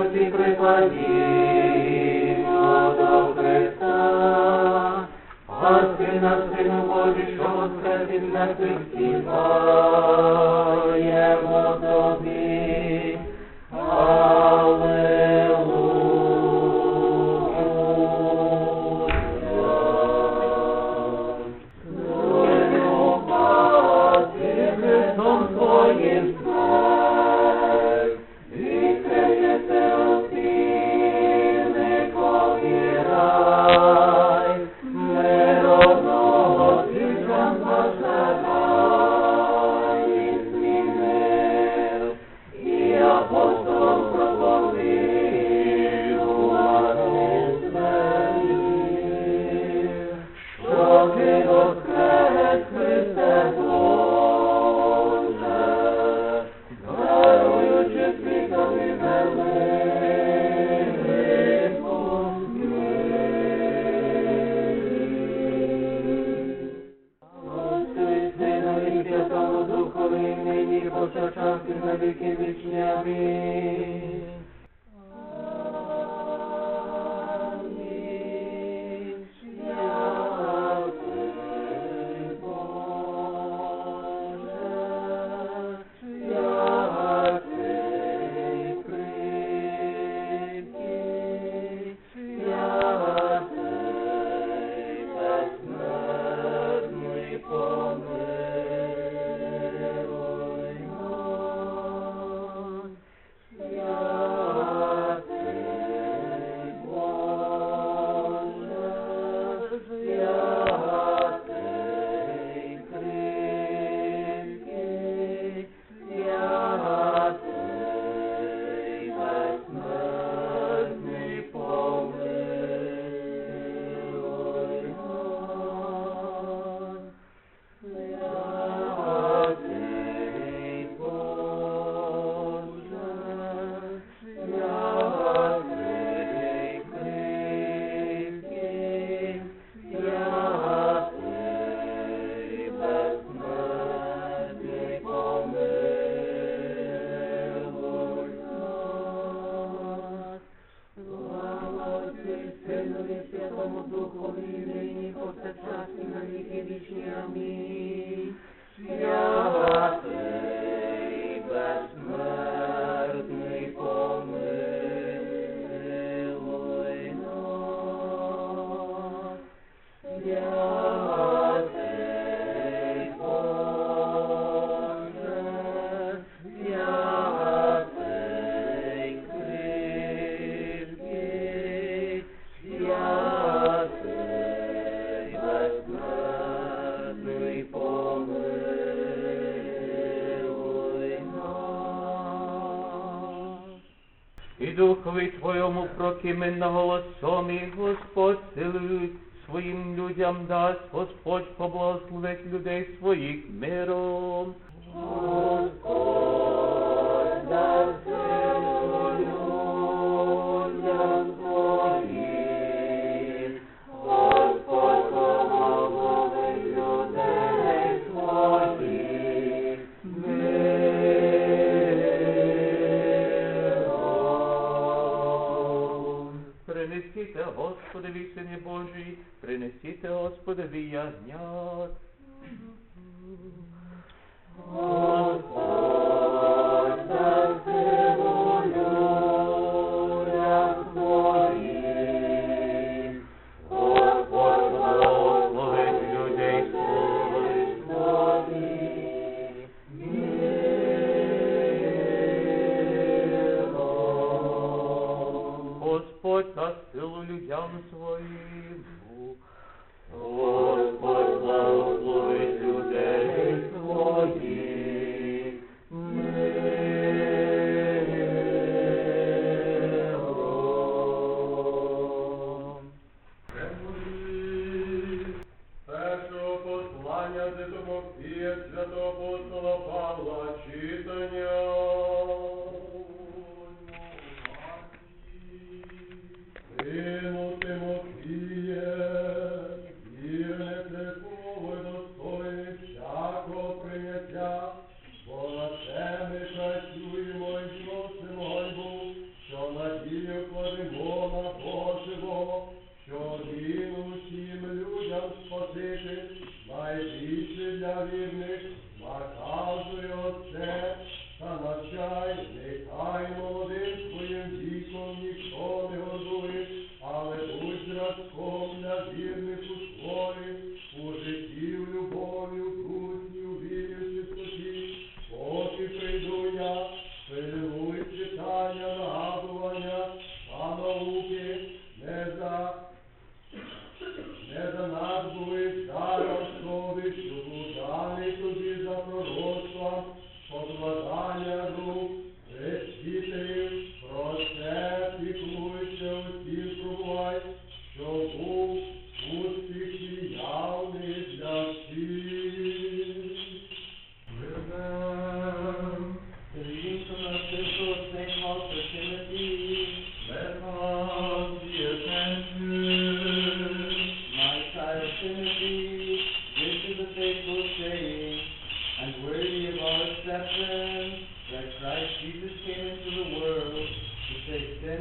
Господи, припадімо до Христа, Спаси нас, Сину Божий, що воскрес із мертвих, співаємо Тобі. Повсякчас і на віки вічні. Амінь. Духові, нині, повсякчас і на віки вічні. Амінь. Святий, безсмертний, помилуй нас. Святий Боже, святий кріпкий, безсмертний, помилуй нас. І Духові Твоєму прокимен голосом, і Господь силою своїм людям дасть, Господь поблагословить людей своїх миром. Господь дасть силу людям своїм, Господь поблагословить людей своїх миром. Принесіте Господові, Сині Божі, принесіте Господові ягнят. Господь дасть силу людям своїм, Господь благословить людей своїх миром. Господь дасть силу людям своїм, Господь благословить людей своїх миром. Першого послання Святого Тимофія, святого апостола Павла, читання. Сину Тимофіє,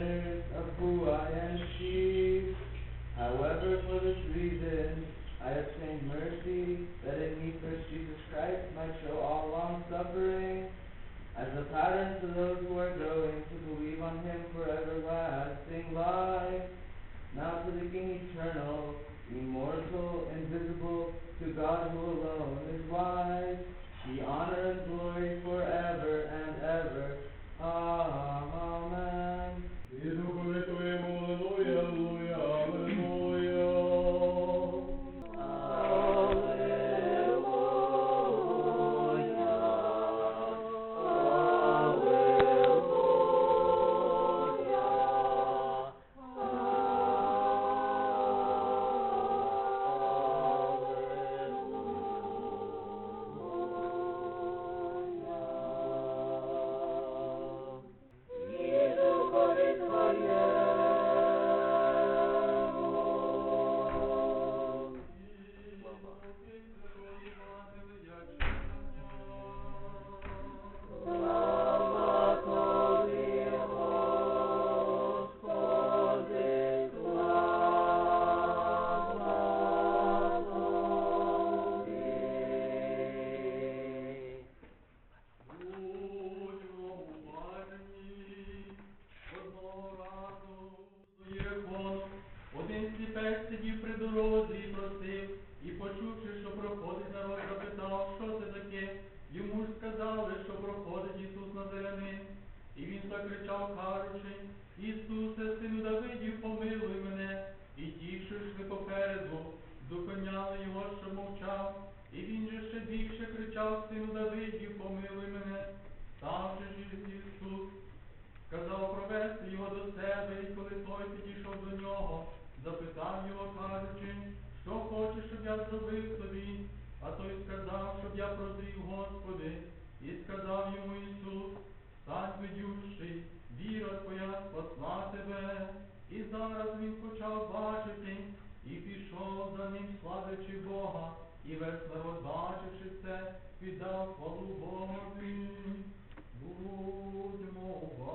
sinners of who I am chief. However, for this reason, I obtained mercy, that in me first Jesus Christ might show all long suffering, as a pattern to those who are growing to believe on him for everlasting life. Now to the King eternal, immortal, invisible, to God who alone is wise, be honor and glory forever and ever. Amen. І Духові Твоєму, алелуя, алелуя, алелуя. Один сліпець сидів при дорозі і просив, і почувши, що проходить народ, запитав, що це таке. Йому ж сказали, що проходить Ісус Назарянин. І він закричав, кажучи: Ісусе, сину Давидів, помилуй мене. І ті, що йшли попереду, зупиняли його, що мовчав. І він же ще більше кричав: Сину Давидів, помилуй мене. Сам же ж Ісус сказав провести його до себе, і коли той підійшов до нього, запитав його, кажучи: що хочеш, щоб я зробив тобі? А той сказав, щоб я прозрів, Господи. І сказав йому Ісус: стань видющий, віра твоя спасла тебе. І зараз він почав бачити, і пішов за ним, славячи Бога. І весь народ, бачивши це, віддав хвалу Богові. Будьмо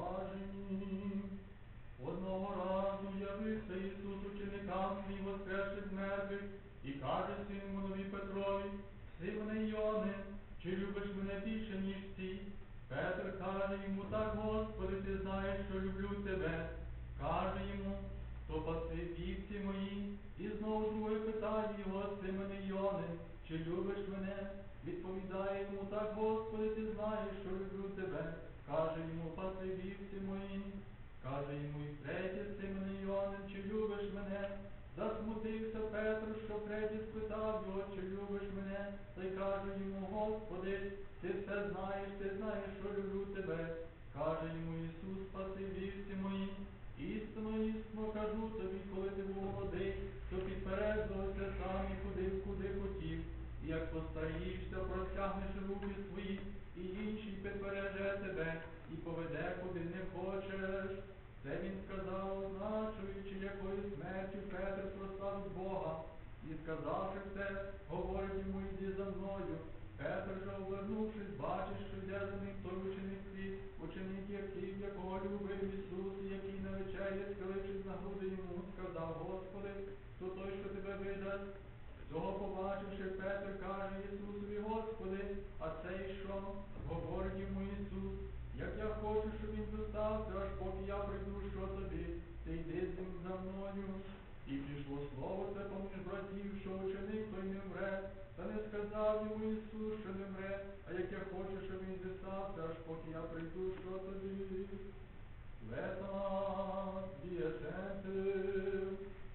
уважені. Одного разу явився Ісус ученикам своїм воскресших з мертвих і каже Симонові Петрові: Симоне Йоне, чи любиш мене більше, ніж ці? Петр каже йому: так, Господи, ти знаєш, що люблю тебе. Каже йому: то паси вівці мої. І знову друге питає його: Симоне Йоне, чи любиш мене? Відповідає йому: так, Господи, ти знаєш, що люблю тебе. Каже йому: паси вівці мої. Каже йому і третє: Симоне Йоне, чи любиш мене? Засмутився Петр, що третє спитав його: чи любиш мене? Та й каже йому: Господи, ти все знаєш, ти знаєш, що люблю тебе. Каже йому Ісус: паси вівці мої. Істинно, істинно кажу тобі, коли ти був молодий, то підперезувався сам і ходив, куди хотів. І як постарієшся, простягнеш руки свої, і інший підпереже тебе, і поведе, куди не хочеш. Це він сказав, означуючи, якою смертю Петр прославить Бога. І сказавши це, говорить йому: йди за мною. Петр же, обернувшись, бачить, що йде за ним той ученик свій, ученик який, якого любив Ісус, і який на вечері, схилившись на груди йому, сказав: Господи, то той, що тебе видасть. Цього побачивши, Петр каже Ісусові: Господи, а цей що? Говорить йому Ісус: як я хочу, щоб він достався, аж поки я прийду, що тобі, ти йди з ним за мною. І пішло слово це поміж братів, що ученик той не вмре. Та не сказав йому Ісус, що не вмре, а як я хочу, щоб він достався, аж поки я прийду, що тобі. Let us be attentive.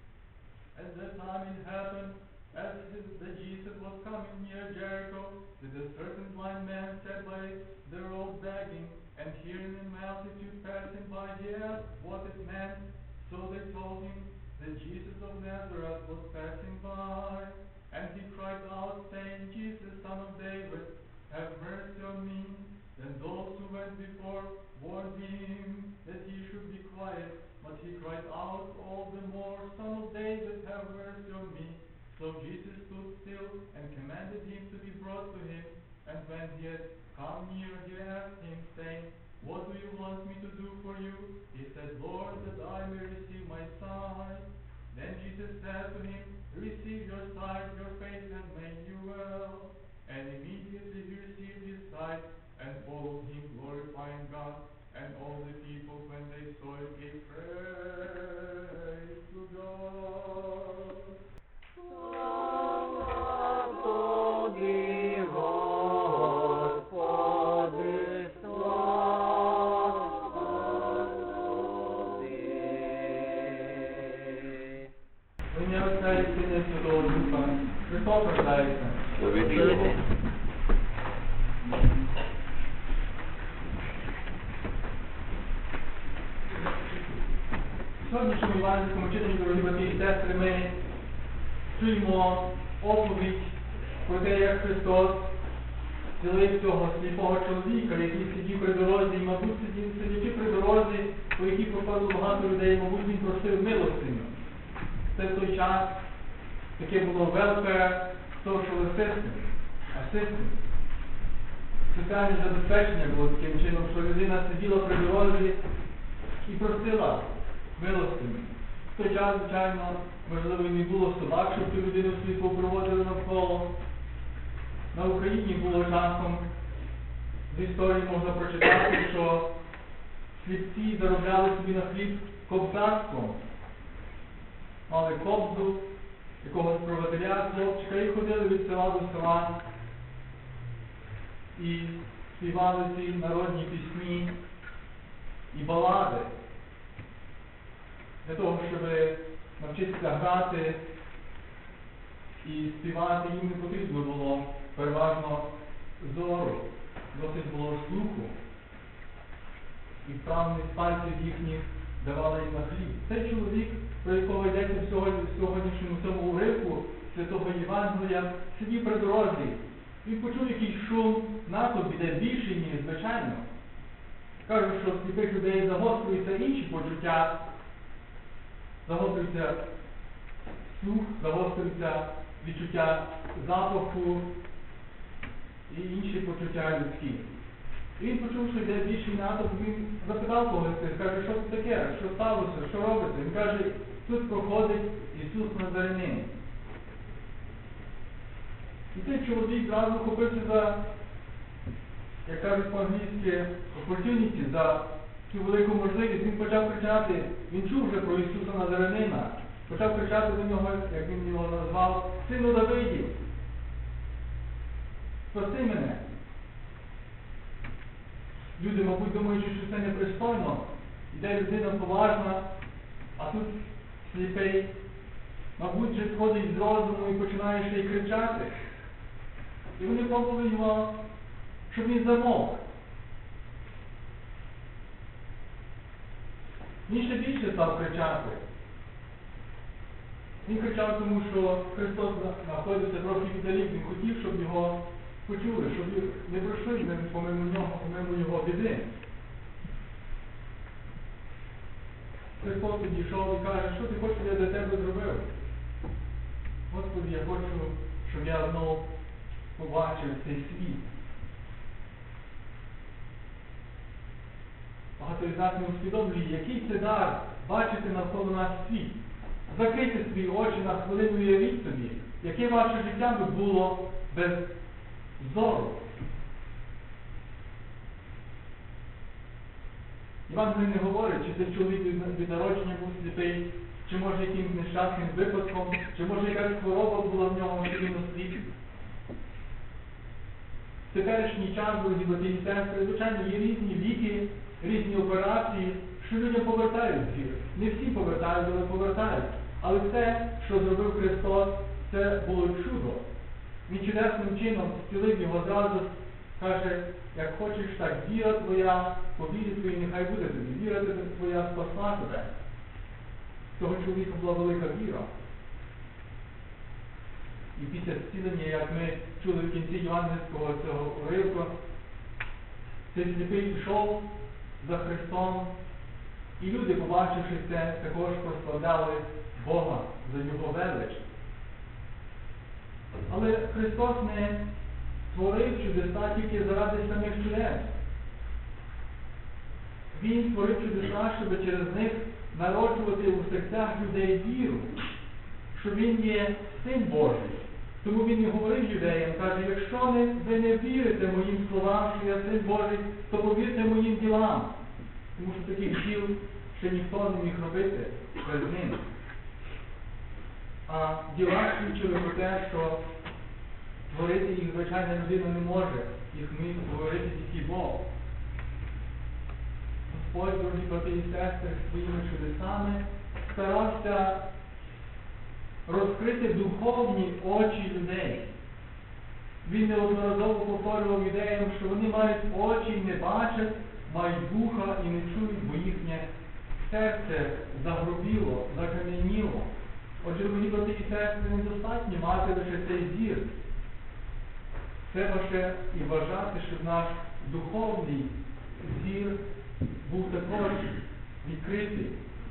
At that time it happened, as that Jesus was coming near Jericho, that a certain blind man sat by the road begging, and hearing a multitude passing by, he asked what it meant. So they told him that Jesus of Nazareth was passing by. And he cried out, saying, Jesus, Son of David, have mercy on me. Then those who went before warned him that he should be quiet. But he cried out all the more, Son of David, have mercy on me. So Jesus stood still and commanded him to be brought to him. And when he had come near, he asked him, saying, What do you want me to do for you? He said, Lord, that I may receive my sight. Then Jesus said to him, receive your sight, your faith has made you well. And immediately he received his sight and followed him, glorifying God. And all the people, when they saw it, gave praise to God. Слава Тобі, Господи, слава Тобі. В ім'я Отця і Сина і Святого Духа. Христос рождається. В сьогоднішньому євангельському читанні, дорогі брати і сестри, ми чуємо оповідь про те, як Христос зцілив цього сліпого чоловіка, який сидів при дорозі, і, мабуть, сидячи при дорозі, по якій проходило багато людей, мабуть, він просив милостиню. Це в той час таке було welfare social assistance. Соціальне забезпечення було таким чином, що людина сиділа при дорозі і просила милостиню. В той час, звичайно, можливо, і не було собак, щоб цю людину сліпу проводили навколо. На Україні було часом, з історії можна прочитати, що сліпці заробляли собі на хліб кобзарством. Мали кобзу, якогось проводиря, хлопчика, і ходили від села до села і співали ці народні пісні і балади. Для того, щоб навчитися грати і співати, їм не потрібно було переважно зору, досить було слуху. І вправність пальців їхніх давали їм на хліб. Цей чоловік, про якого йдеться в сьогоднішньому цьому уривку Святого Євангелія, сидів при дорозі. Він почув якийсь шум, натовп іде більший, ніж звичайно. Кажуть, що в сліпих людей загострюються інші почуття. Загострюється слух, загострюється відчуття запаху і інші почуття людські. І він почув, що йде більший натовп, він запитав когось, каже, що це таке, що сталося, що робиться. Він каже, тут проходить Ісус Назарянин. І цей чоловік зразу хопився за, як кажуть по-англійськи, opportunity, за цю велику можливість. Він почав кричати, він чув вже про Ісуса Назарянина, почав кричати до нього, як він його назвав, Сину Давидів, спаси мене. Люди, мабуть, думають, що це непристойно. Іде людина поважна, а тут сліпий, мабуть, вже сходить з розуму і починає ще й кричати. І вони пробували його, щоб він замовк. Він ще більше став кричати. Він кричав тому, що Христос знаходився трохи віддалік, він хотів, щоб його почули, щоб не пройшли помимо його біди. Христос підійшов і каже, що ти хочеш, щоб я для тебе зробив? Господи, я хочу, щоб я знову побачив цей світ. Багато із нас не усвідомлює, який це дар бачити навколо нас світ. Закрийте свої очі на хвилину і уявіть собі, яке ваше життя би було без зору. Євангеліє не говорить, чи цей чоловік від народження був сліпий, чи може якимось нещасним випадком, чи може якась хвороба була в нього, що він осліп. В теперішній час, дорогі брати і сестри, звичайно, є різні ліки, різні операції, що людям повертають зір. Не всі повертають, але повертають. Але те, що зробив Христос, це було чудо. Він чудесним чином зцілив його зразу, каже, як хочеш так, віра твоя, по вірі твоїй нехай буде тобі. Віра твоя спасла тебе. Того чоловіка була велика віра. І після зцілення, як ми чули в кінці євангельського цього уривку, цей сліпий пішов за Христом, і люди, побачивши це, також прославляли Бога за Його велич. Але Христос не створив чудеса тільки заради самих чудес. Він створив чудеса, щоб через них народжувати у серцях людей віру, що Він є Син Божий. Тому Він і говорив юдеям, каже, якщо ви не вірите моїм словам, що я Син Божий, то повірте моїм ділам. Тому що таких діл ще ніхто не міг робити без ним. А діла свідчили про те, що творити їх звичайна людина не може. Їх міг творити тільки Бог. Господь, дорогі брати і сестри, своїми чудесами старався розкрити духовні очі людей. Він неодноразово повторював юдеям, що вони мають очі і не бачать, мають вуха і не чують, бо їхнє серце загрубіло, закам'яніло. Отже, дорогі брати і сестри, недостатньо мати лише цей зір. Треба ще і бажати, щоб наш духовний зір був також відкритий.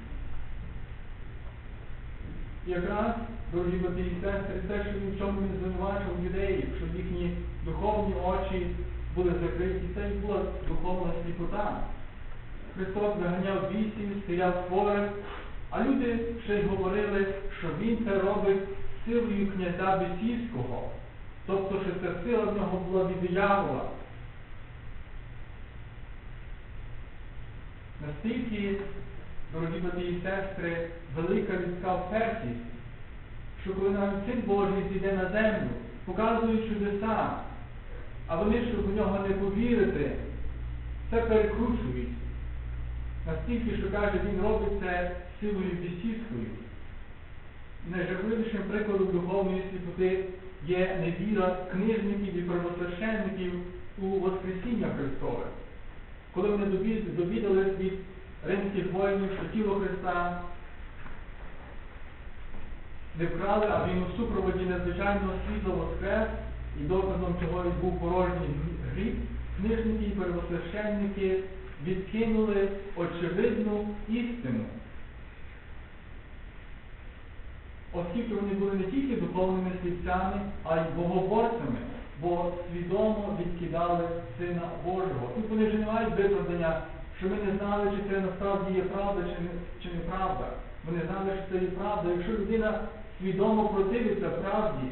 І якраз, дорогі брати і сестри, те, що він в чому не звинувачував юдеїв, що їхні духовні очі були закриті, це і була духовна сліпота. Христос заганяв бісів, зціляв хворих, а люди ще й говорили, що Він це робить силою князя бісівського. Тобто, що ця сила в нього була від диявола. Настільки, дорогі брати і сестри, велика людська впертість, що коли навіть Син Божий зійде на землю, показує чудеса, а вони, щоб у нього не повірити, це перекручують. Настільки, що каже, він робить це силою бісівською. Найжахливішим прикладом духовної сліпоти є невіра книжників і первосвященників у Воскресіння Христове. Коли вони довідались від римських воїнів, що тіло Христа не вкрали, а Він у супроводі надзвичайного світла воскрес, і доказом чого він був порожній гріб, книжники і первосвященники відкинули очевидну істину. Оскільки вони були не тільки духовними сліпцями, а й богоборцями, бо свідомо відкидали Сина Божого. Тут вони вже не мають виправдання, що ми не знали, чи це насправді є правда, чи неправда. Ми не знали, що це є правда. Якщо людина свідомо противиться правді,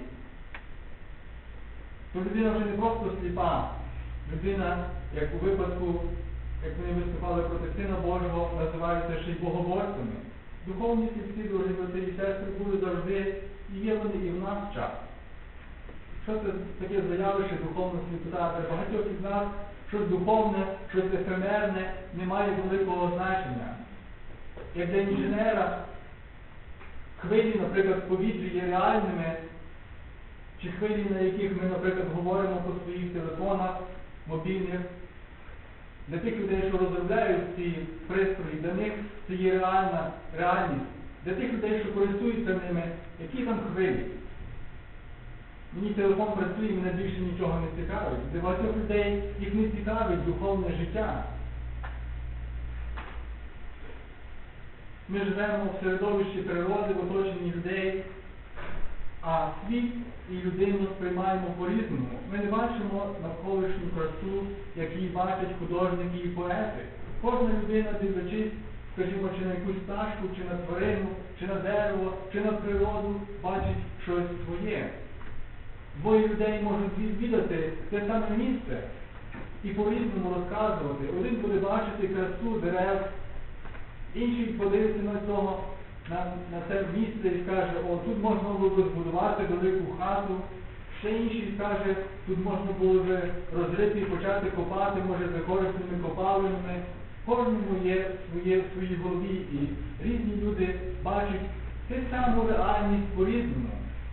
то людина вже не просто сліпа. Людина, як у випадку, як вони виступали проти Сина Божого, називаються ще й богоборцями. Духовні сліпці, дорогі брати і сестри, були завжди, і є вони і в нас час. Що це таке заявище духовна сліпота? Для багатьох із нас щось духовне, щось ефемерне не має великого значення. Як для інженера хвилі, наприклад, в повітрі є реальними, чи хвилі, на яких ми, наприклад, говоримо по своїх телефонах, мобільних, для тих людей, що розробляють ці пристрої, для них це є реальна реальність. Для тих людей, що користуються ними, які там хвилі. Мені телефон працює, мене більше нічого не цікавить. Для багатьох людей їх не цікавить духовне життя. Ми живемо в середовищі природи, в оточенні людей, а світ і людину сприймаємо по-різному. Ми не бачимо навколишню красу, як її бачать художники і поети. Кожна людина, дивлячись, скажімо, чи на якусь пташку, чи на тварину, чи на дерево, чи на природу, бачить щось своє. Двоє людей можуть відвідати те саме місце і по-різному розказувати. Один буде бачити красу дерев, інший подивиться на це місце і скаже, о, тут можна було б збудувати велику хату. Ще інший скаже, тут можна було б розрити і почати копати, може, за корисними копалинами. Кожному є в своїй голові, і різні люди бачать те саму реальність по-різному.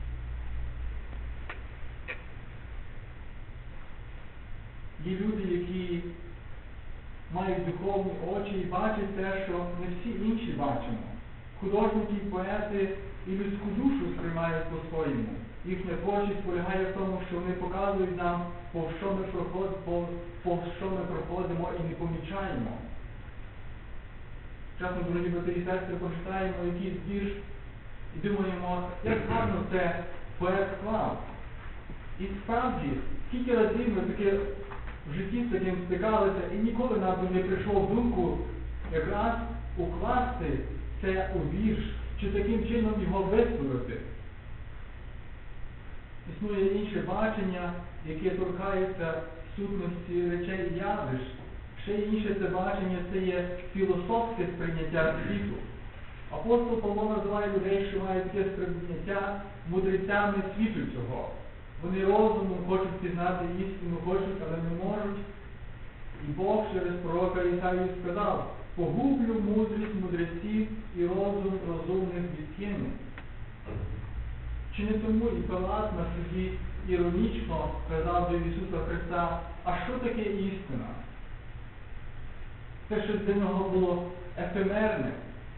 Є люди, які мають духовні очі і бачать те, що не всі інші бачимо. Художники, поети і людську душу сприймають по-своєму. Їхня творчість полягає в тому, що вони показують нам, повз що ми проходимо і не помічаємо. Часом, дорогі брати і сестри, прочитаємо якийсь вірш і думаємо, як гарно це поет склав. І справді, скільки разів ми таке в житті з таким стикалися, і ніколи нам не прийшло в думку якраз укласти це у вірш, чи таким чином його висловити. Існує інше бачення, яке торкається сутності речей і явищ. Ще інше це бачення, це є філософське сприйняття світу. Апостол Павло називає людей, що мають таке сприйняття мудрецями світу цього. Вони розумом хочуть пізнати істину, хочуть, але не можуть. І Бог через пророка Ісаю сказав: «Погублю мудрість мудреців і розум розумних відкину». Чи не тому і Пилат на суді іронічно казав до Ісуса Христа: «А що таке істина?» Це щось для нього було ефемерне.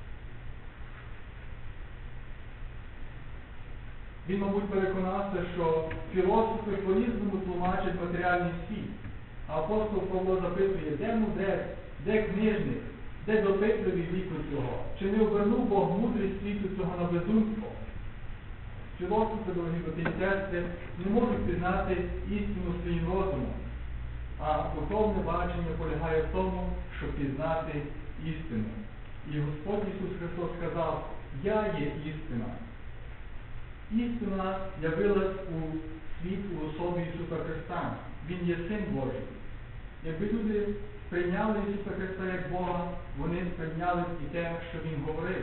Він, мабуть, переконався, що філософи по-різному тлумачать матеріальний світ. А апостол Павло запитує: де мудрець, де книжник, де допитливий віку цього? Чи не обернув Бог мудрість світу цього на безумство? Філософи, дорогі брати і сестри, не можуть пізнати істину своїм розумом. А духовне бачення полягає в тому, щоб пізнати істину. І Господь Ісус Христос сказав: «Я є істина». Істина явилась у світ у особі Ісуса Христа. Він є Син Божий. Якби люди сприйняли Ісуса Христа як Бога, вони сприйняли і те, що Він говорив,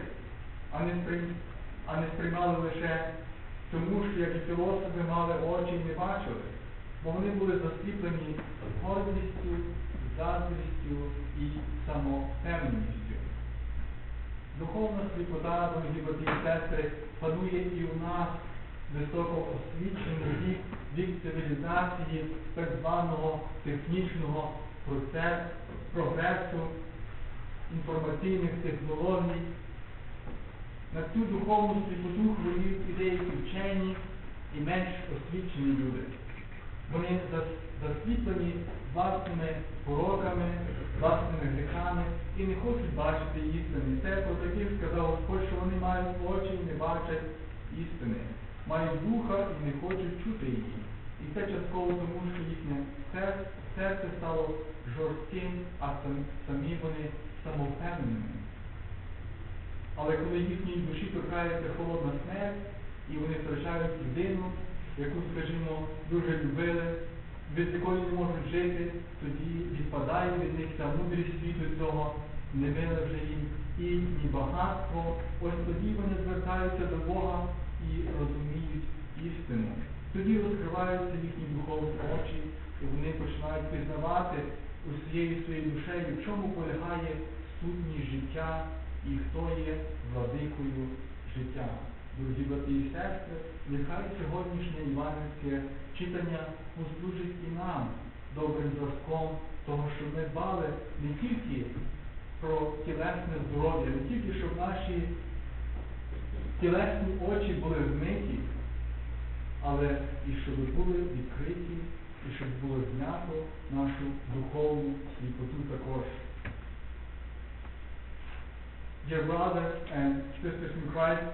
а не сприймали лише тому, що, як і філософи, мали очі і не бачили, бо вони були засліплені гордістю, заздрістю і самовпевненістю. Духовна сліпота, дорогі брати і сестри, панує і у нас, високо освічений вік цивілізації, так званого технічного прогресу, інформаційних технологій. На цю духовну сліпоту хворіють і деякі вчені, і менш освічені люди. Вони засліплені власними пороками, власними гріхами і не хочуть бачити істини. Це про таких сказав Господь, що вони мають очі і не бачать істини. Мають вуха і не хочуть чути її. І це частково тому, що їхнє серце стало жорстким, а самі вони самовпевненими. Але коли їхній душі торкається холодна смерть, і вони втрачають людину, яку, скажімо, дуже любили, без якої не можуть жити, тоді відпадає від них ця мудрість світу цього, не миле вже їм і ні багатство. Ось тоді вони звертаються до Бога і розуміють істину. Тоді розкриваються їхні духовні очі, і вони починають пізнавати усією своєю душею, в чому полягає сутність життя і хто є владикою життя. Дорогі брати і сестри, нехай сьогоднішнє євангельське читання послужить і нам добрим зразком того, щоб ми дбали не тільки про тілесне здоров'я, не тільки, щоб наші тілесні очі були вмиті, але і щоб були відкриті, і щоб було знято нашу духовну сліпоту також. Dear brothers and sisters in Christ,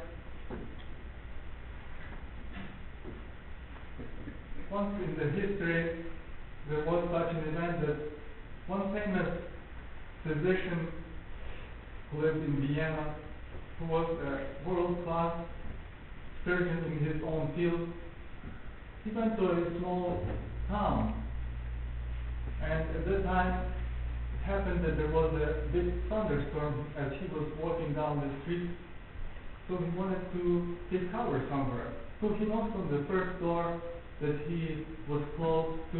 once in the history there was such an event that one famous physician who lived in Vienna, who was a world-class surgeon in his own field, he went to a small town, and at that time it happened that there was a big thunderstorm as he was walking down the street, so he wanted to take cover somewhere. So he knocked on the first door that he was close to,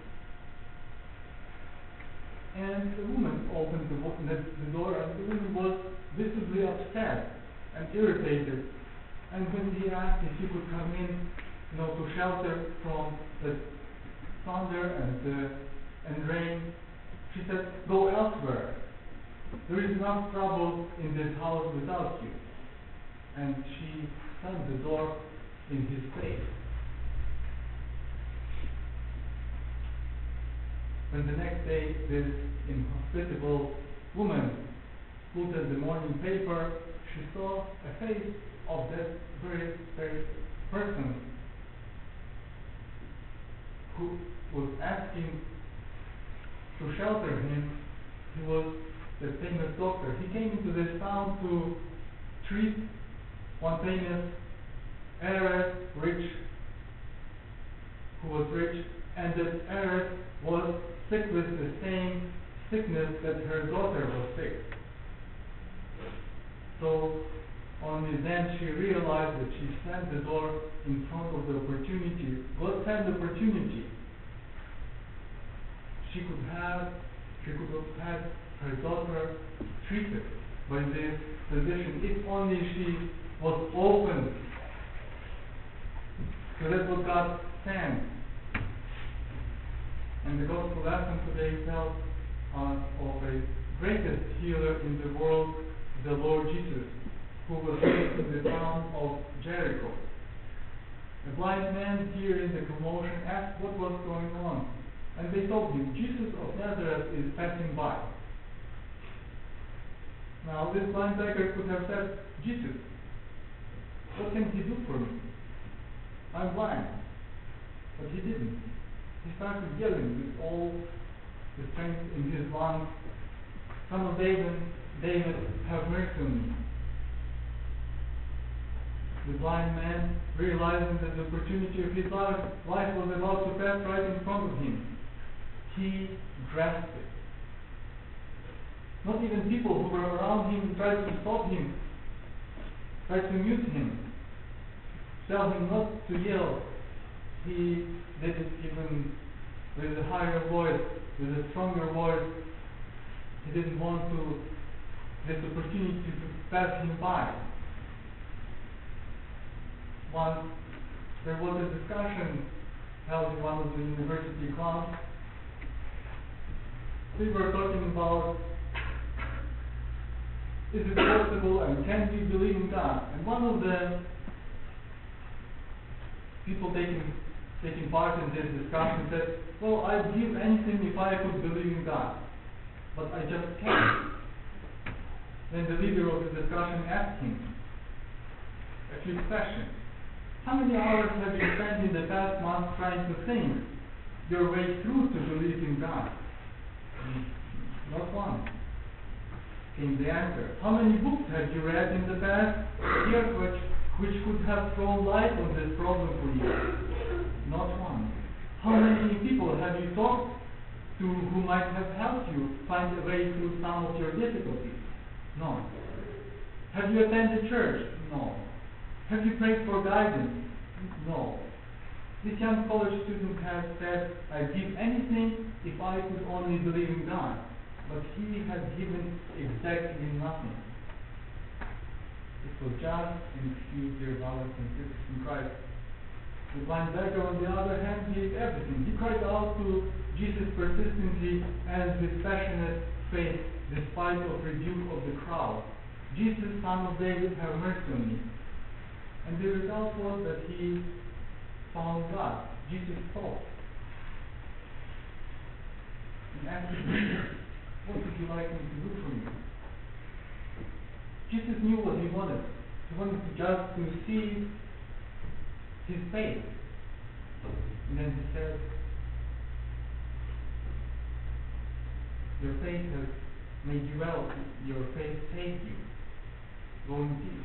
and the woman opened the door, and the woman was visibly upset and irritated. And when he asked if he could come in, to shelter from the thunder and rain, she said, "Go elsewhere. There is enough trouble in this house without you." And she slammed the door in his face. When the next day this inhospitable woman looked at the morning paper, she saw a face of that very person who was asking to shelter him. He was the famous doctor. He came into this town to treat one famous heiress, who was rich, and the heiress was sick with the same sickness that her daughter was sick. So only then she realized that she slammed the door in front of the opportunity. God sent the opportunity. She could have had her daughter treated by this physician if only she was open. So that's what God sent. And the gospel lesson today tells us of a greatest healer in the world, the Lord Jesus, who was raised in the town of Jericho. A blind man hearing the commotion asked what was going on. And they told him, Jesus of Nazareth is passing by. Now this blind beggar could have said, Jesus, what can he do for me? I'm blind. But he didn't. He started yelling with all the strength in his lungs, Son of David, have mercy on me. The blind man, realizing that the opportunity of his life was about to pass right in front of him, he grasped it. Not even people who were around him tried to stop him, tried to mute him, tell him not to yell. He did it even with a higher voice, with a stronger voice. He didn't want this opportunity to pass him by. Once there was a discussion held in one of the university clubs. We were talking about, is it possible and can we believe in God? And one of the people taking part in this discussion said, well, I'd give anything if I could believe in God, but I just can't. Then the leader of the discussion asked him a few questions. How many hours have you spent in the past month trying to think your way through to believe in God? Not one. Came the answer. How many books have you read in the past year which could have thrown light on this problem for you? Not one. How many people have you talked to who might have helped you find a way through some of your difficulties? No. Have you attended church? No. Have you prayed for guidance? No. This young college student has said, I'd give anything if I could only believe in God. But he had given exactly nothing. It was just an excuse, dear brothers and sisters in Christ. The blind beggar, on the other hand, gave everything. He cried out to Jesus persistently and with passionate faith, despite of rebuke of the crowd. Jesus, Son of David, have mercy on me. And the result was that he found God. Jesus thought and asked him, what would you like me to do for you? Jesus knew what he wanted. He wanted to just to see his faith. And then he said, your faith has made you well. Your faith saved you. Go in peace.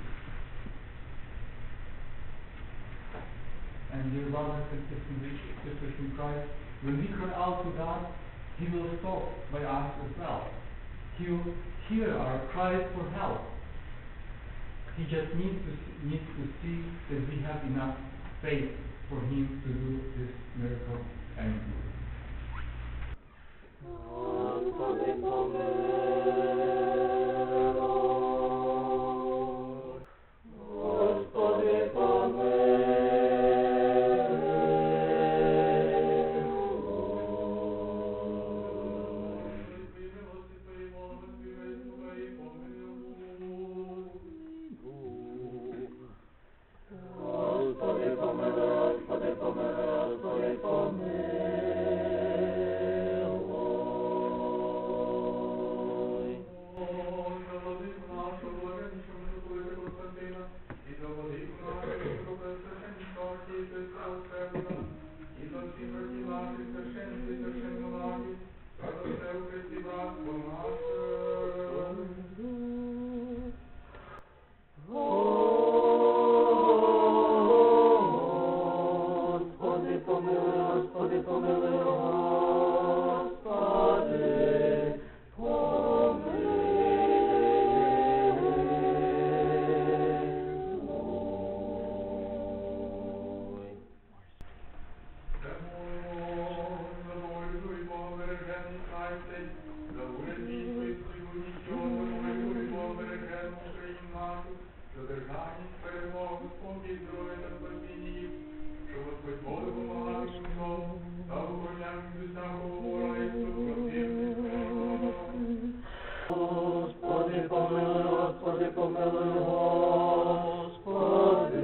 And dear brothers and sisters in Christ, when we cry out to God, He will stop by us as well. He will hear our cries for help. He just needs to see that we have enough faith for Him to do this miracle and додержання перемогу, спокій, здоров'я та спасіння їх, що Господь Бог допомагав їм у тому, та охороняв їх від всякого ворога і супротивника. Господи, помилуй, Господи, помилуй, Господи,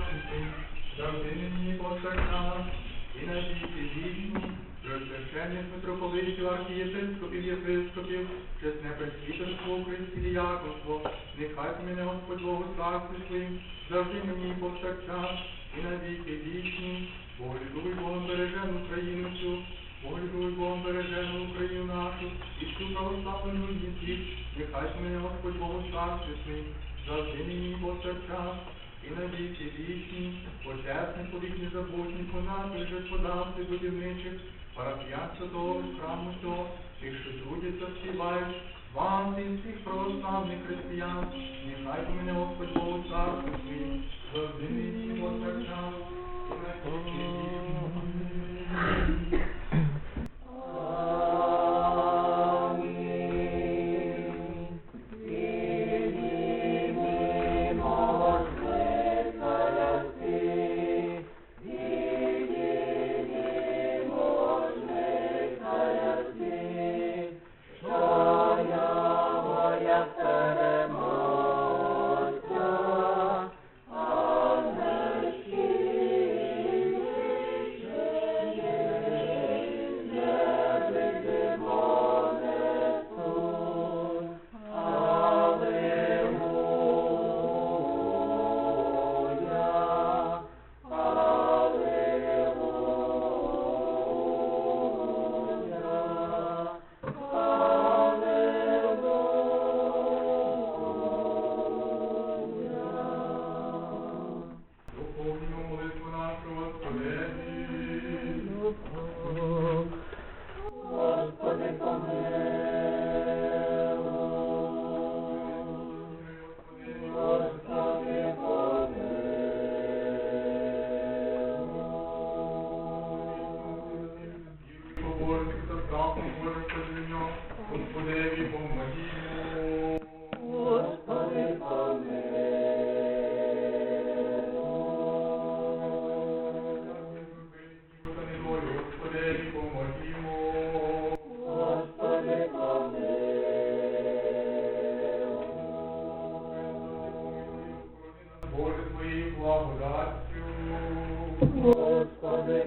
захисти, завжди нині повсякчас, і на віки вічні, просвящених митрополитів, архієпископів, єпископів, чесне пресвітерство, українське діяконство, нехай мене Господь Богу царстві своїм, завжди нині повсякчас, і на віки вічні. Боголюбуй Богом бережену Україну всю, Боголюбуй Богом бережену Україну нашу, і всю православну людність, нехай мене Господь Богу царстві своїм, завжди нині повсякчас, і на віки вічні, почесних повік незабутніх, монахів, жертводавців, будівничих, парафіян святого храму цього, тих, що трудяться, співають, вам і всіх православних християн, нехай мене Господь Богу царстві своїм, завжди нині повсякчас, і на віки вічні. Господеві помогімо. Господи, Господеві помогімо. Господи, Боже, твоєю благодаттю. Господи,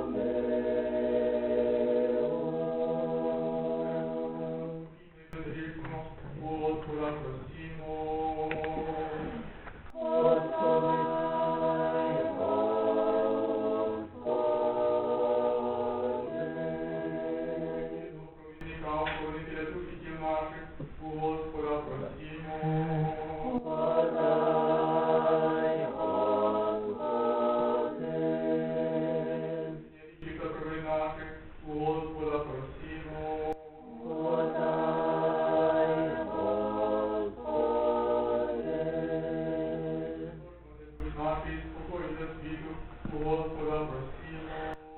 Господа просімо. Провідника, охоронителя душі тіл наших, у Господа просімо. Ліка крови наших, у Господа просімо. Наші спокої для світу, у Господа просімо.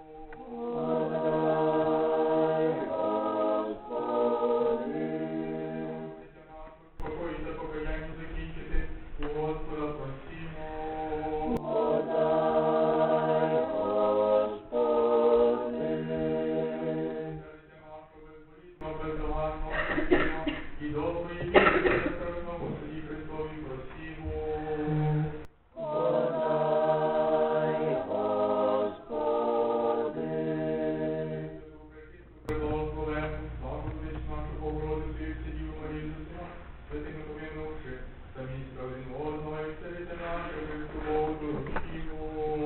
Спокої та покаяння закінчити, у Господа просімо. Бездоганного і доброї віри в страшному суді Христові просімо. Благословенну, славу вічну нашу Богородицю і всю Марію Зусима, святими помінувши, самі справедливо одного і цариця наша, Христу Богу доручимо.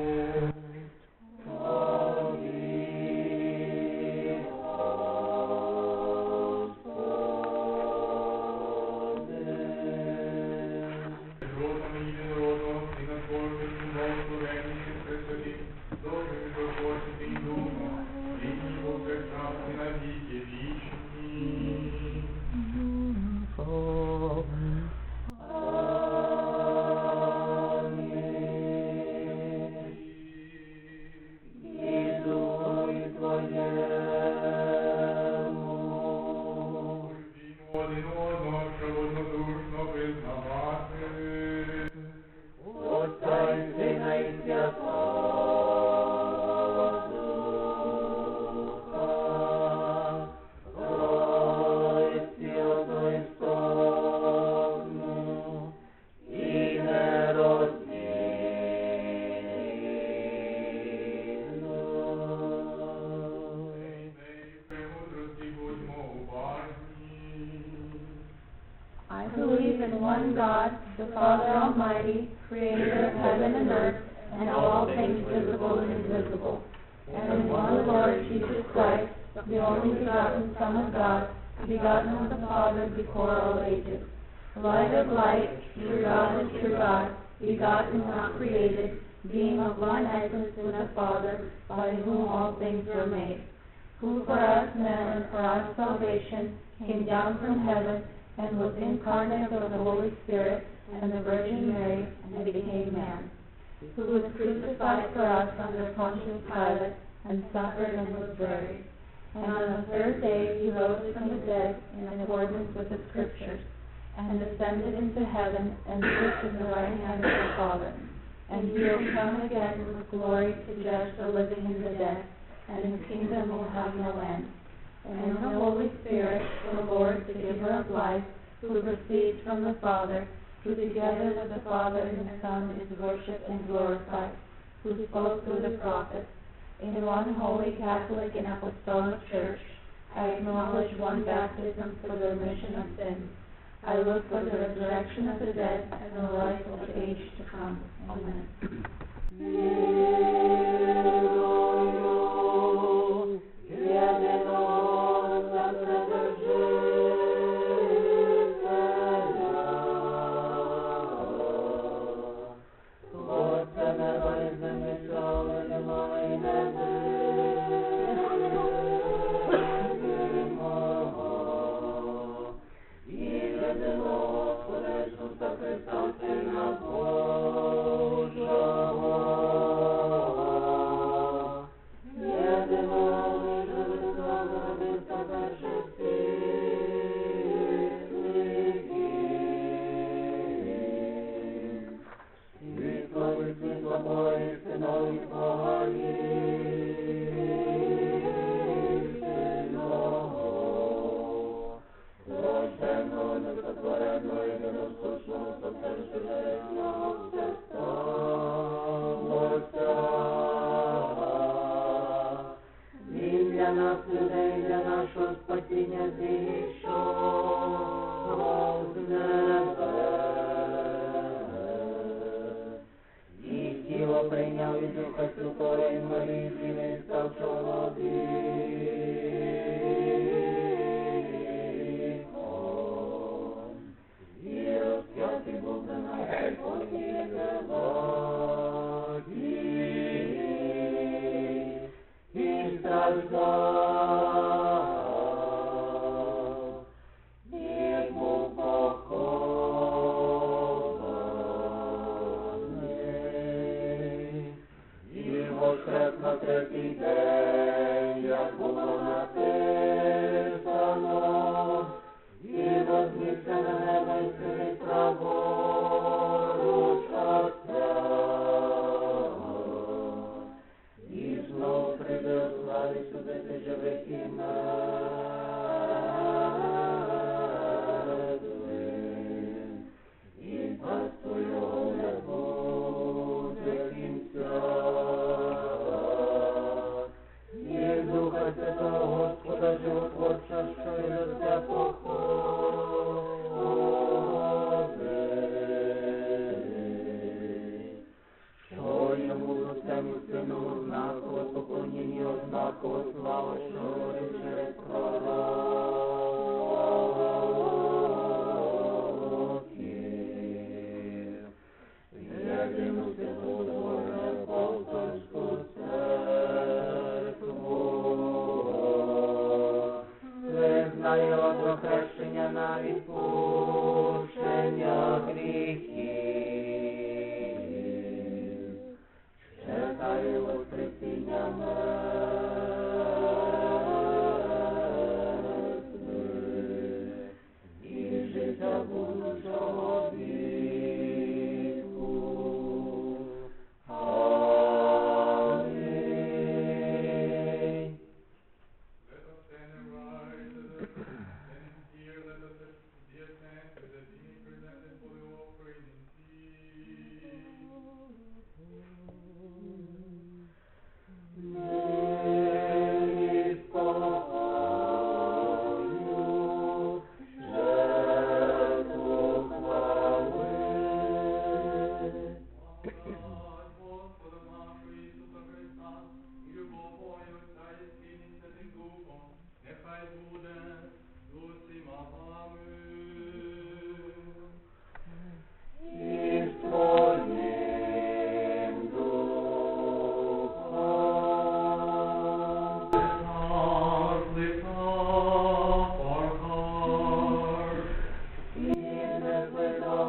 Родному єдинородного Сина Твого, благословеннішим Пресвятим, добрим і Господнім Духом, нині повсякчас і на віки вічні. Любімо один одного, щоб однодушно визнавати. Отця і Сина і Святого Духа. one God, the Father Almighty, creator of heaven and earth, and all things visible and invisible, and one Lord Jesus Christ, the only begotten Son of God, begotten of the Father before all ages, light of light, true God and true God, begotten, not created, being of one essence with the Father, by whom all things were made, who for us men and for our salvation came down from heaven, and was incarnate of the Holy Spirit and the Virgin Mary, and became man, who was crucified for us under Pontius Pilate, and suffered and was buried. And on the third day he rose from the dead in accordance with the Scriptures, and ascended into heaven, and sits in the right hand of the Father. And he will come again with glory to judge the living and the dead, and his kingdom will have no end. And in the Holy Spirit, the Lord, the giver of life, who proceeds from the Father, who together with the Father and the Son is worshipped and glorified, who spoke through the prophets. In one holy Catholic and Apostolic Church, I acknowledge one baptism for the remission of sins. I look for the resurrection of the dead and the life of the age to come. Amen. нехай буде з усіма вами. І з Твоїм духом. І несвятого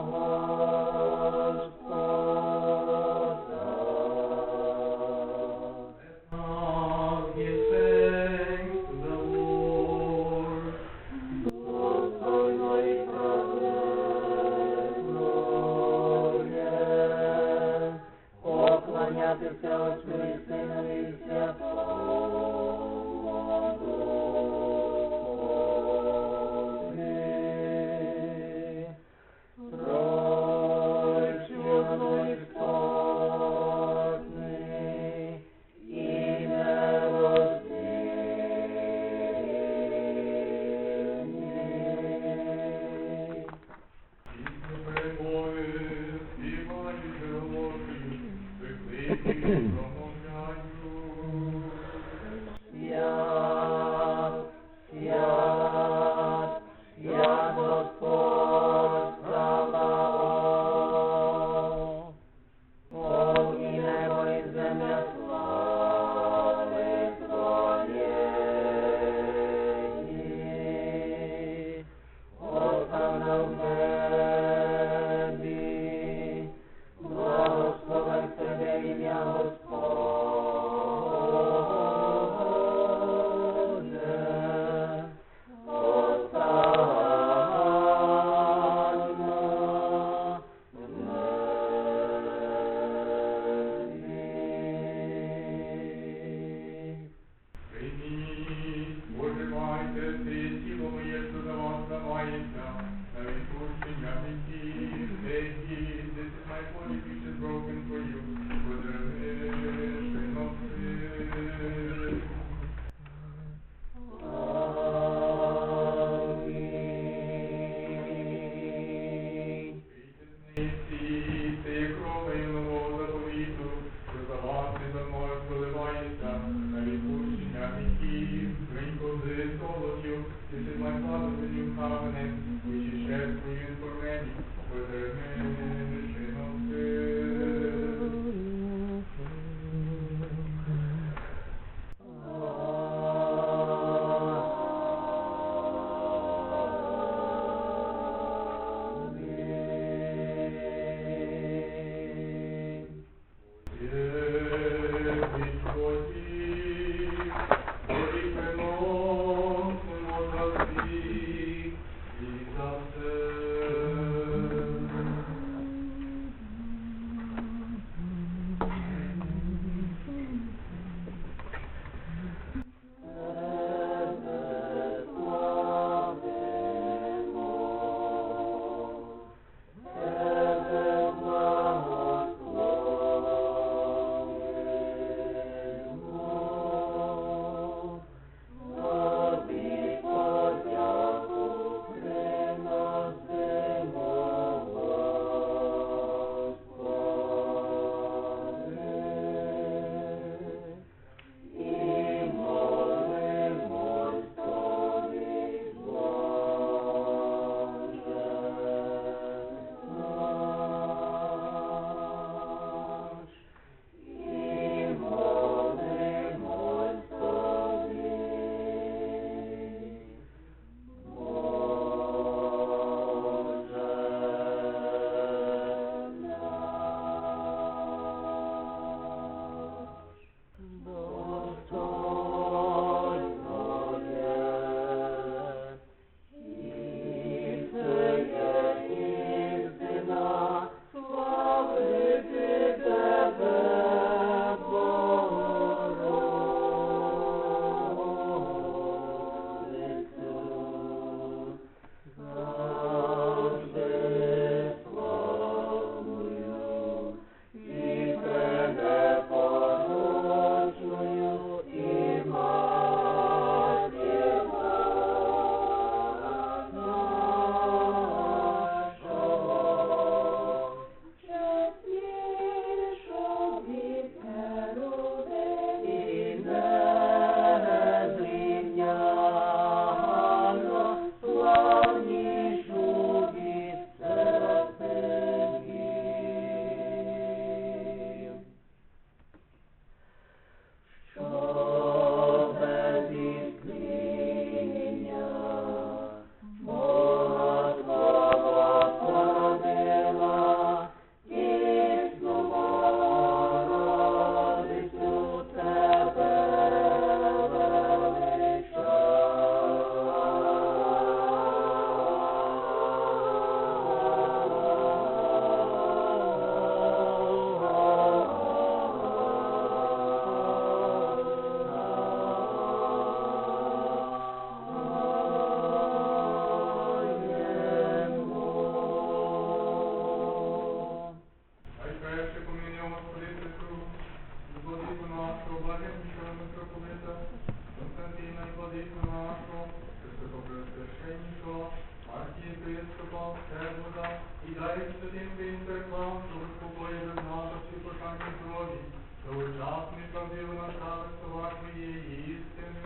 Господа. Достойно і праведно є поклонятися Отцю і Сину і Святому Духові. Тройчину істотний і нероздільний. Пісню перебою, співаю героїв, викликів промовляю. Свят, свят, свят Господь Саваоф. Повні небо і земля слави Твоєї. Осанна в небі, благословен Тебе ім'я Господне. Осанна в небі. Прийміть, споживайте, це тіло моє, що за вас давається, на відпущення гріхів. This is my body which is broken for you, for the remission of sin. Амінь. Це є кров'ю нового заповіту, що за вас і за мною проливається, на відпущення гріхів. Drink of this, all of you. This is my blood of the new covenant, which is shed for you and for many, for the remission of sin. владику нашого, блаженнішого митрополита Константина і владику нашого, високопреосвященнішого, архієпископа Всеволода, і дай святим твоїм церквам, що успокоїли в нас всі прохання крові, що учасно і правдиво направить слова Твоєї істини.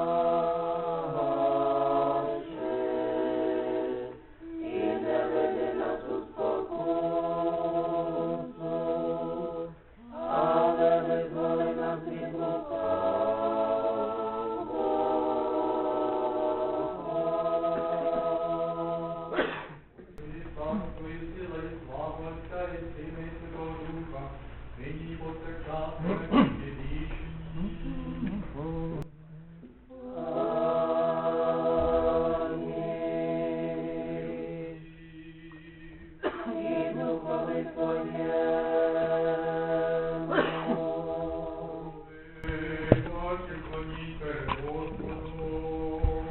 Веди нині і повсякчас, і на віки вічні. Ваші клоніть перед Господом.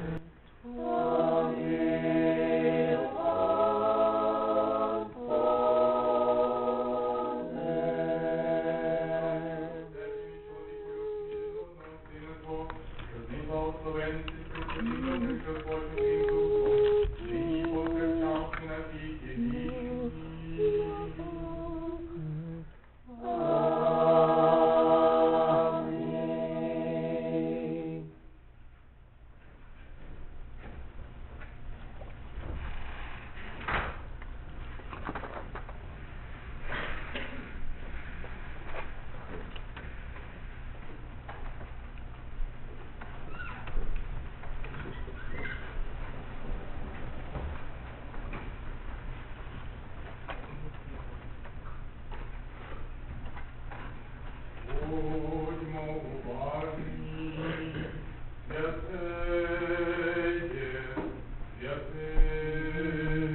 Будьмо уважні, святеє, святеє.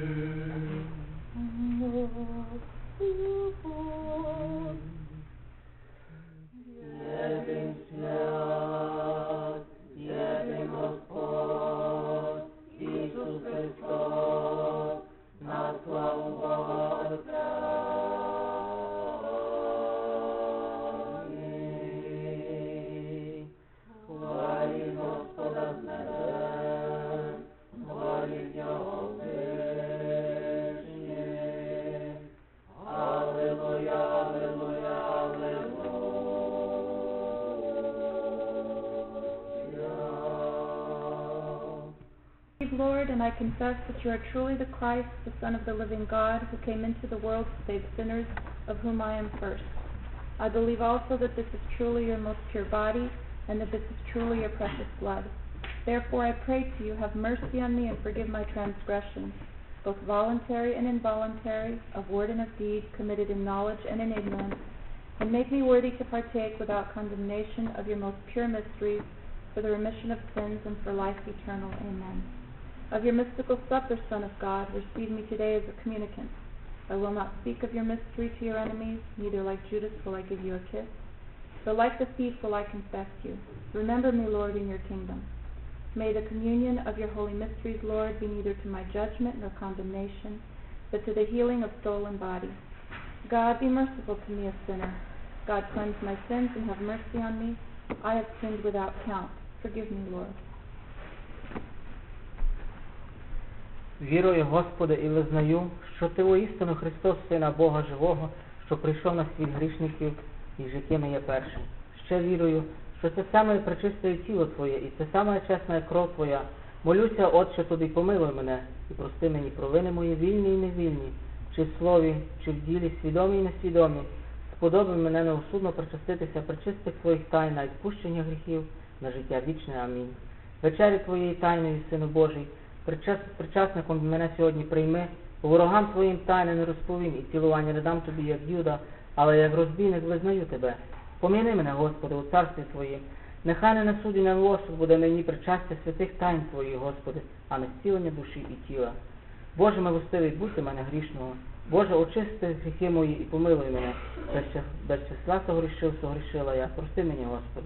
Єдин свят, єдин Господь, Ісус Христос, на славу Бога Отця. Амінь. Хваліть Господа з небес, хваліть Його вишні. Алілуя, алілуя, алілуя. Lord, and I confess that you are truly the Christ, the Son of the living God, who came into the world to save sinners, of whom I am first. I believe also that this is truly your most pure body, and that this is truly your precious blood. Therefore I pray to you, have mercy on me and forgive my transgressions, both voluntary and involuntary, of word and of deed, committed in knowledge and in ignorance, and make me worthy to partake without condemnation of your most pure mysteries, for the remission of sins and for life eternal. Amen. Of your mystical supper, Son of God, receive me today as a communicant. I will not speak of your mystery to your enemies, neither like Judas will I give you a kiss, but like the thief will I confess you. Remember me, Lord, in your kingdom. May the communion of your holy mysteries, Lord, be neither to my judgment nor condemnation, but to the healing of soul and body. God, be merciful to me, a sinner. God, cleanse my sins and have mercy on me. I have sinned without count. Forgive me, Lord. Вірую, Господи, і визнаю, що Ти воістину Христос, Сина Бога Живого, що прийшов на світ грішників, і якими є першим. Ще вірую, що це саме пречистає тіло Твоє, і це саме чесна кров Твоя. Молюся, Отче, Тобі, помилуй мене, і прости мені провини мої вільні і невільні, чи в слові, чи в ділі, свідомі і несвідомі. Сподоби мене неосудно причаститися пречистих Твоїх тайн на відпущення гріхів, на життя вічне. Амінь. Вечері Твоєї тайної, Сину Божий, причасником мене сьогодні прийми, ворогам Твоїм тайни не розповім, і цілування не дам Тобі, як Юда, але як розбійник визнаю Тебе. Пом'яни мене, Господи, у царстві Твоїм. Нехай не на суді, не в ложах буде мені причастя святих тайн Твоїх, Господи, а не зцілення душі і тіла. Боже милостивий, будьте мене грішного. Боже, очисти гріхи мої і помилуй мене. Без числа согрішила я. Прости мені, Господи.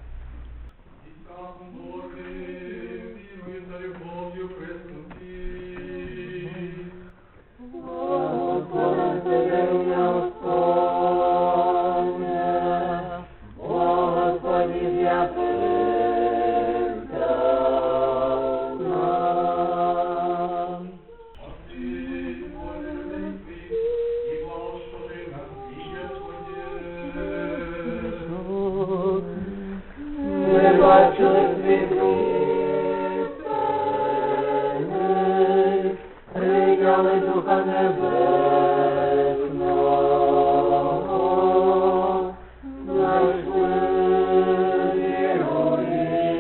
Прийняли Духа Небесного, знайшли віру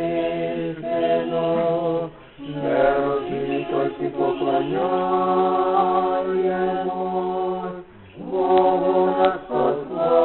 істину, нерозлітості поклоняємось, Богу нас послав.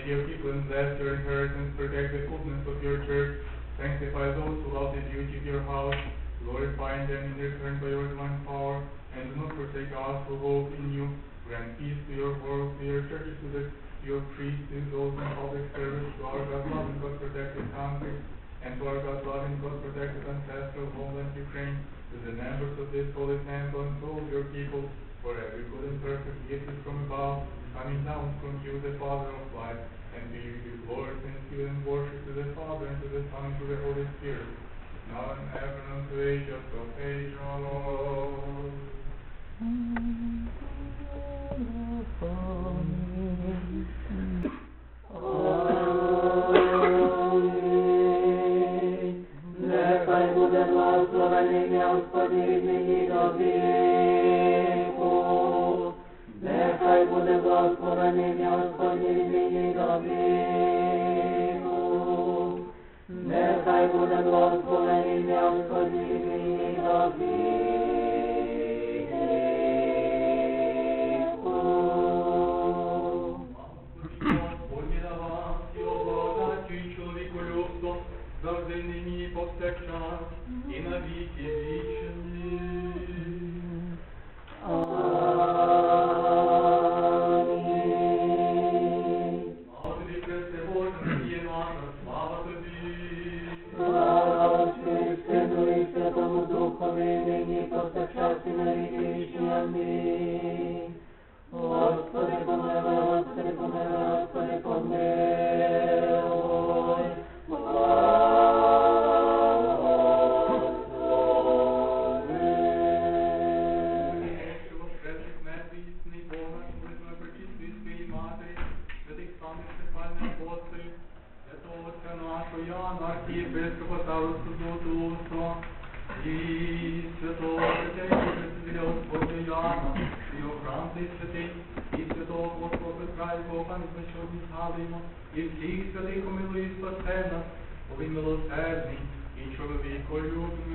your people and bless your inheritance, protect the fullness of your church, sanctify those who love the beauty of your house, glorify them in their turn by your divine power, and do not forsake us who hope in you. Grant peace to your world, to your churches, to your priests, to those in public service, to our God-loving, God-protected country, and to our God-loving, God-protected ancestral homeland Ukraine, to the members of this holy temple and to all your people, for every good and perfect gift is from above, coming down from you, the Father of life, and to you give glory, thanksgiving, and worship to the Father, and to the Son, and to the Holy Spirit, now and ever, and to ages of age. Amen. Нехай буде благословене ім'я Господнє від нині до віку. Нехай буде благословене ім'я Господнє від нині до віку. Нехай буде благословене ім'я Господнє від нині до віку. Господні на вас і облагодатюй чоловіколюбство, завжди нині і повсякчас, і на віки вічні. Амінь. Слава тобі, Христе Боже, надія наша, слава тобі. Слава Отцю і Сину і Святому Духові, нині і повсякчас і на віки вічні. Амінь. Господи, помилуй, Господи, помилуй, Господи, помилуй. Що воскресних мертвих істинний Бога, молитвами пречистої своєї Матері, святих самих Стефана апостолів, святого Отця нашого Яна, архієпископа Таврського Золотоуста, і святого Отця і Христовіля Господня Яна, і його храм цей святий, і святого апостола Петра, якого пам'ять ми сьогодні згадуємо, і всіх святих помилуй і спасе нас, бо він милосердний і чоловіколюбний.